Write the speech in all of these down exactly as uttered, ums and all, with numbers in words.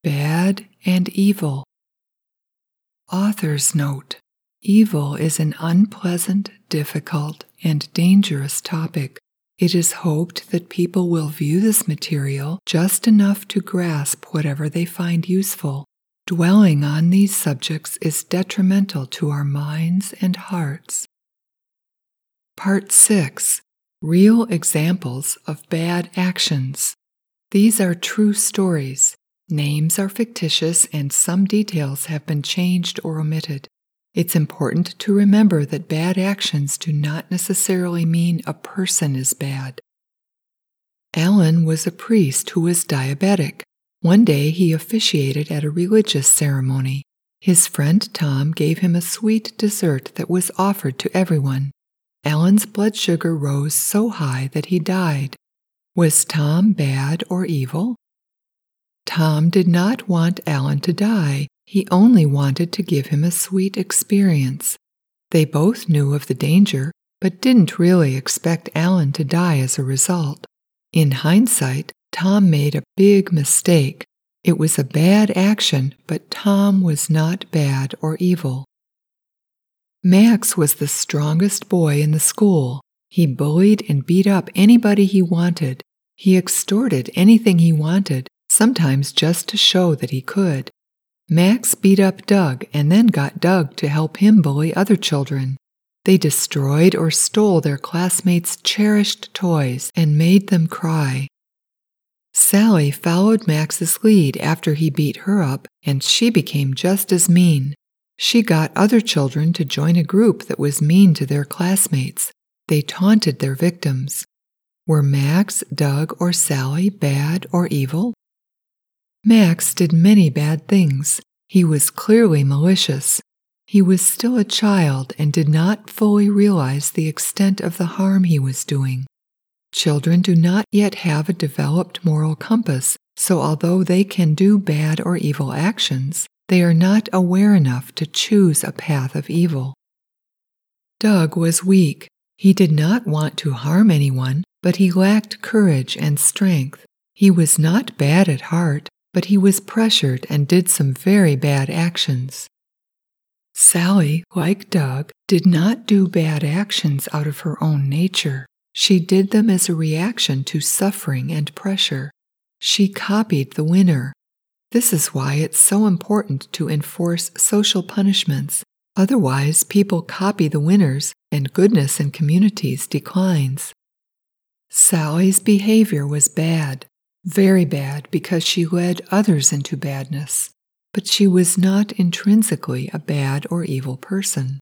Bad and evil. Author's note: evil is an unpleasant, difficult, and dangerous topic. It is hoped that people will view this material just enough to grasp whatever they find useful. Dwelling on these subjects is detrimental to our minds and hearts. Part six. Real examples of bad actions. These are true stories. Names are fictitious and some details have been changed or omitted. It's important to remember that bad actions do not necessarily mean a person is bad. Alan was a priest who was diabetic. One day he officiated at a religious ceremony. His friend Tom gave him a sweet dessert that was offered to everyone. Alan's blood sugar rose so high that he died. Was Tom bad or evil? Tom did not want Alan to die. He only wanted to give him a sweet experience. They both knew of the danger, but didn't really expect Alan to die as a result. In hindsight, Tom made a big mistake. It was a bad action, but Tom was not bad or evil. Max was the strongest boy in the school. He bullied and beat up anybody he wanted. He extorted anything he wanted, sometimes just to show that he could. Max beat up Doug and then got Doug to help him bully other children. They destroyed or stole their classmates' cherished toys and made them cry. Sally followed Max's lead after he beat her up, and she became just as mean. She got other children to join a group that was mean to their classmates. They taunted their victims. Were Max, Doug, or Sally bad or evil? Max did many bad things. He was clearly malicious. He was still a child and did not fully realize the extent of the harm he was doing. Children do not yet have a developed moral compass, so although they can do bad or evil actions, they are not aware enough to choose a path of evil. Doug was weak. He did not want to harm anyone, but he lacked courage and strength. He was not bad at heart, but he was pressured and did some very bad actions. Sally, like Doug, did not do bad actions out of her own nature. She did them as a reaction to suffering and pressure. She copied the winner. This is why it's so important to enforce social punishments. Otherwise, people copy the winners and goodness in communities declines. Sally's behavior was bad. Very bad because she led others into badness, but she was not intrinsically a bad or evil person.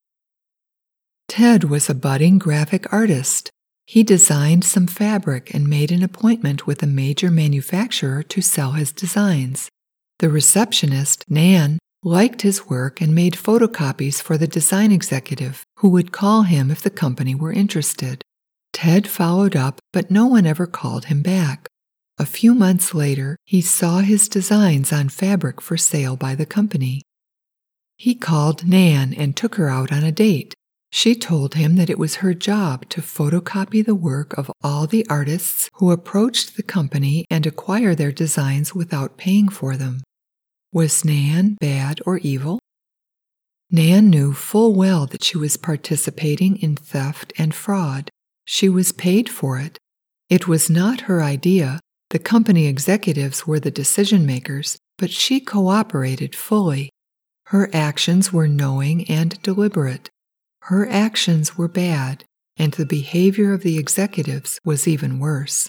Ted was a budding graphic artist. He designed some fabric and made an appointment with a major manufacturer to sell his designs. The receptionist, Nan, liked his work and made photocopies for the design executive, who would call him if the company were interested. Ted followed up, but no one ever called him back. A few months later, he saw his designs on fabric for sale by the company. He called Nan and took her out on a date. She told him that it was her job to photocopy the work of all the artists who approached the company and acquire their designs without paying for them. Was Nan bad or evil? Nan knew full well that she was participating in theft and fraud. She was paid for it. It was not her idea. The company executives were the decision makers, but she cooperated fully. Her actions were knowing and deliberate. Her actions were bad, and the behavior of the executives was even worse.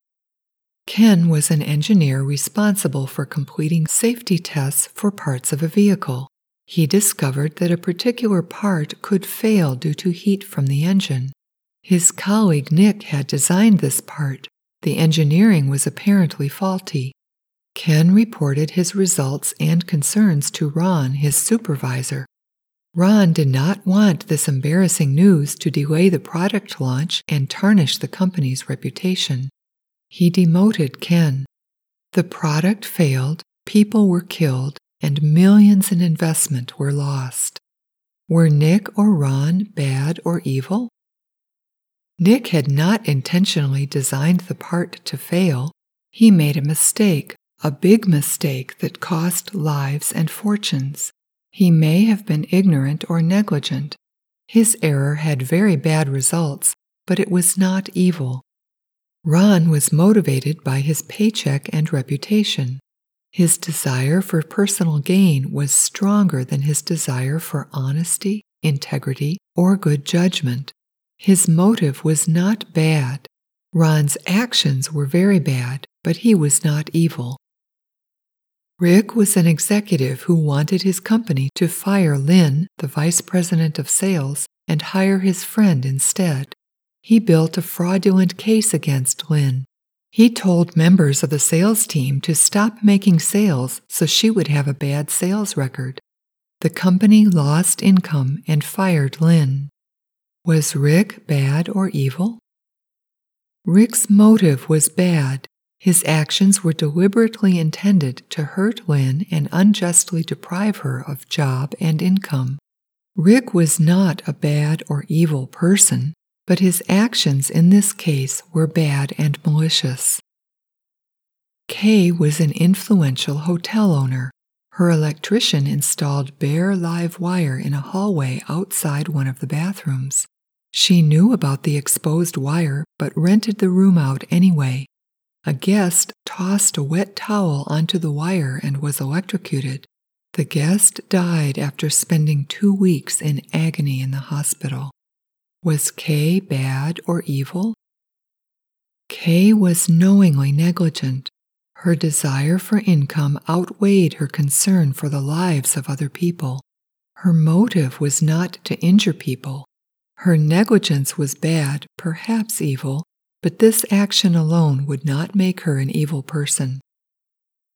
Ken was an engineer responsible for completing safety tests for parts of a vehicle. He discovered that a particular part could fail due to heat from the engine. His colleague Nick had designed this part. The engineering was apparently faulty. Ken reported his results and concerns to Ron, his supervisor. Ron did not want this embarrassing news to delay the product launch and tarnish the company's reputation. He demoted Ken. The product failed, people were killed, and millions in investment were lost. Were Nick or Ron bad or evil? Nick had not intentionally designed the part to fail. He made a mistake, a big mistake that cost lives and fortunes. He may have been ignorant or negligent. His error had very bad results, but it was not evil. Ron was motivated by his paycheck and reputation. His desire for personal gain was stronger than his desire for honesty, integrity, or good judgment. His motive was not bad. Ron's actions were very bad, but he was not evil. Rick was an executive who wanted his company to fire Lynn, the vice president of sales, and hire his friend instead. He built a fraudulent case against Lynn. He told members of the sales team to stop making sales so she would have a bad sales record. The company lost income and fired Lynn. Was Rick bad or evil? Rick's motive was bad. His actions were deliberately intended to hurt Lynn and unjustly deprive her of job and income. Rick was not a bad or evil person, but his actions in this case were bad and malicious. Kay was an influential hotel owner. Her electrician installed bare live wire in a hallway outside one of the bathrooms. She knew about the exposed wire but rented the room out anyway. A guest tossed a wet towel onto the wire and was electrocuted. The guest died after spending two weeks in agony in the hospital. Was Kay bad or evil? Kay was knowingly negligent. Her desire for income outweighed her concern for the lives of other people. Her motive was not to injure people. Her negligence was bad, perhaps evil, but this action alone would not make her an evil person.